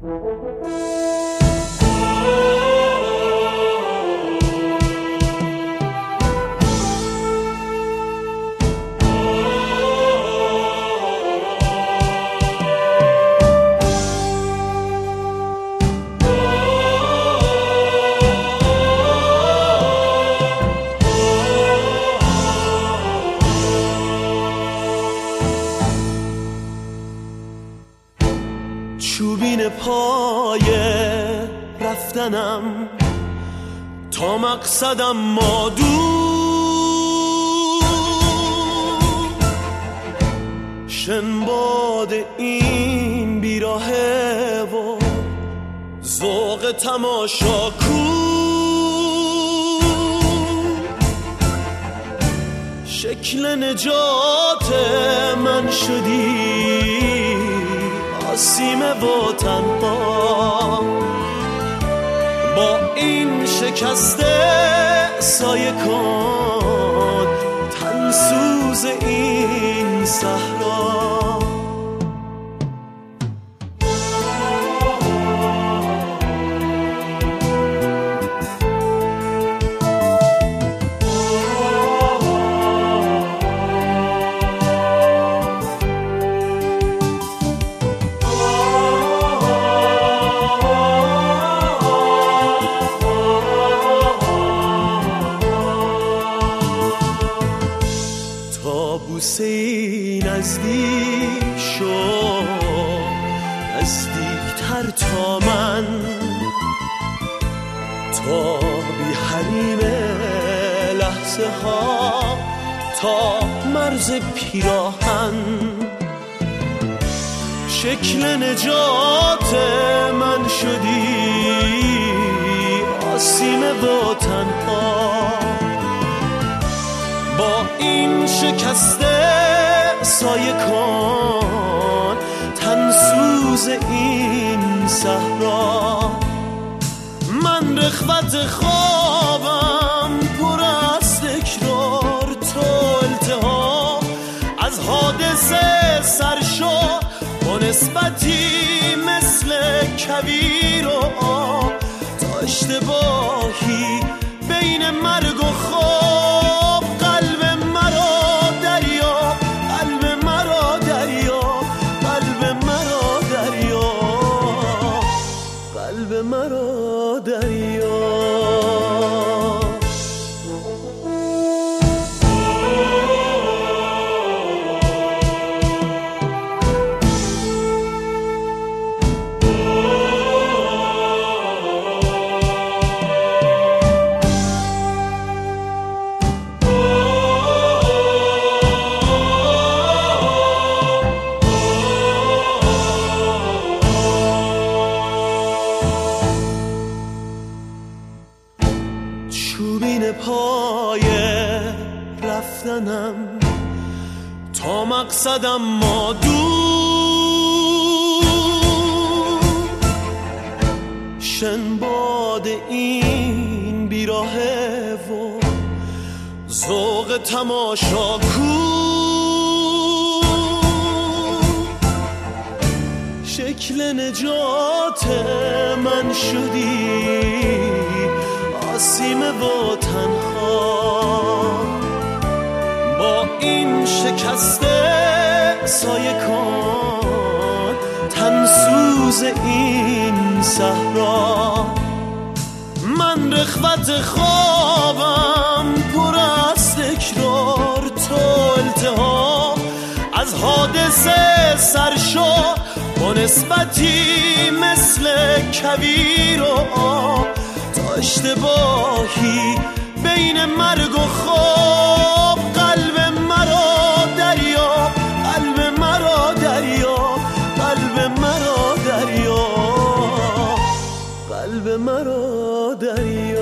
چوبین پای رفتنم تا مقصدم ما دور، شنباد این بیراهه و ذوق تماشا کو، شکل نجات من شدی آسیمه و تنها، با این شکسته سایه کن تن سوز این صحرا. بوسه‌ای نزدیک شو، نزدیکتر تا من، تا بی حریم لحظه ها تا مرز پیراهن، شکل نجات من شدی آسیمه و تنها، با این شکسته سایه کن تن سوز این صحرا. من رخوت خوابم پر از تکرار، تو التهاب از حادثه سرشو، با نسبتی مثل کویر و آب، تا اشتباهی بین مرگ و خواب، قلب مرا دریا، قلب مرا دریا، قلب مرا دریا، قلب مرا دریا. چوبین پای رفتنم تا مقصدم ما دور، شنباد این بیراهه و ذوق تماشا کو، شکل نجات من شدی آسیمه و تنها، با این شکسته سایه کن تن سوز این صحرا. من رخوت خوابم پر از تکرار، تو التهاب از حادثه سرشو، با نسبتی مثل کویر و آب، تا اشتباهی بین مرگ و خواب، قلب مرا دریا، قلب مرا دریا، قلب مرا دریا، قلب مرا دریا.